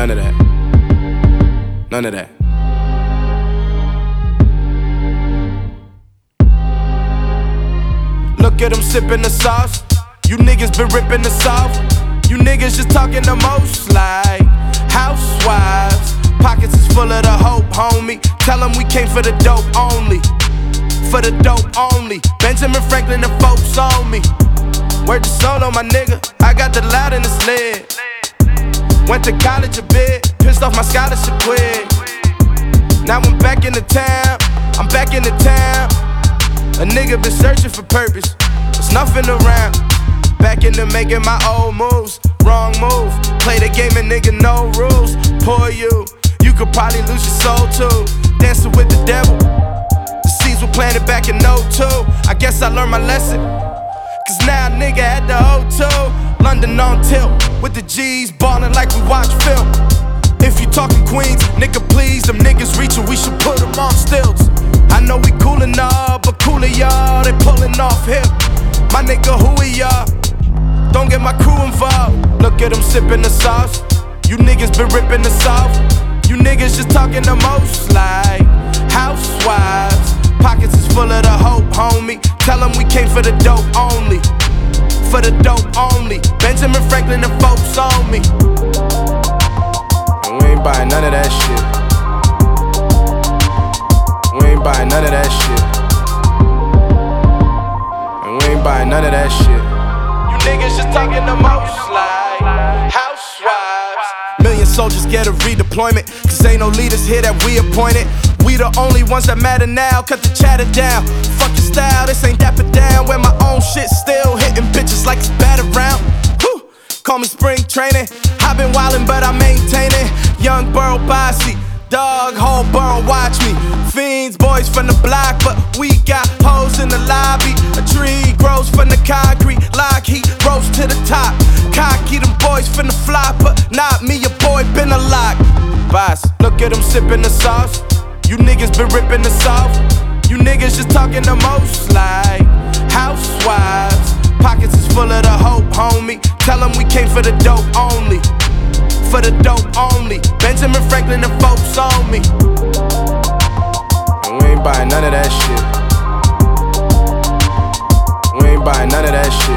none of that. None of that. Look at them sipping the sauce. You niggas been ripping the sauce. You niggas just talking the most like housewives. Pockets is full of the hope, homie. Tell them we came for the dope only. For the dope only. Benjamin Franklin and folks on me. Word to solo, my nigga. I got the loud in the sled. Went to college a bit. Pissed off my scholarship quit. Now I'm back in the town. I'm back in the town. A nigga been searching for purpose. There's nothing around. Back into making my old moves. Wrong move. Play the game and nigga no rules. Poor you. You could probably lose your soul too. Dancing with the devil. The seeds were planted back in '02. I guess I learned my lesson. Cause now nigga at the O2. London on tilt. With the G's ballin' like we watch film. If you talking Queens, nigga please. Them niggas reaching, we should put them on stilts. I know we coolin' up, but cooler y'all, they pullin' off hip. My nigga, who are y'all? Don't get my crew involved. Look at them sippin' the sauce. You niggas been rippin' the sauce. You niggas just talking the most like housewives. Pockets is full of the hope, homie. Tell them we came for the dope only. For the dope only. Benjamin Franklin and folks on me. And we ain't buying none of that shit. We ain't buying none of that shit. And we ain't buying none of that shit. You niggas just talking the most like housewives. Million soldiers get a redeployment. Cause ain't no leaders here that we appointed. We the only ones that matter now. Cut the chatter down. Fuck your style, this ain't dapper down. Wear my own shit, still hitting bitches like it's bad around. Whew. Call me spring training. I've been wildin', but I maintain it. Young Burl Bossy. Dog, whole burn, watch me. Fiends, boys from the block, but we got hoes in the lobby. A tree grows from the concrete. Lock heat rose to the top. Cocky, them boys finna fly, but not me, your boy been a lock. Boss, look at them sipping the sauce. You niggas been ripping the sauce. You niggas just talking the most like housewives. Pockets is full of the hope, homie. Tell them we came for the dope only. For the dope only. Benjamin Franklin and folks on me. And we ain't buying none of that shit. We ain't buying none of that shit.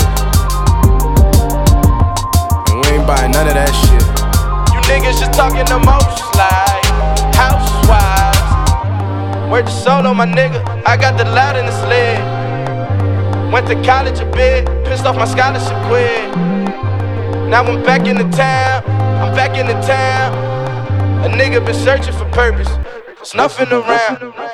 And we ain't buying none of that shit. You niggas just talking the most like housewives. Word to solo, my nigga. I got the loud in the sled. Went to college a bit. Pissed off my scholarship quit. Now I'm back in the town. I'm back in the town. A nigga been searching for purpose. There's nothing around.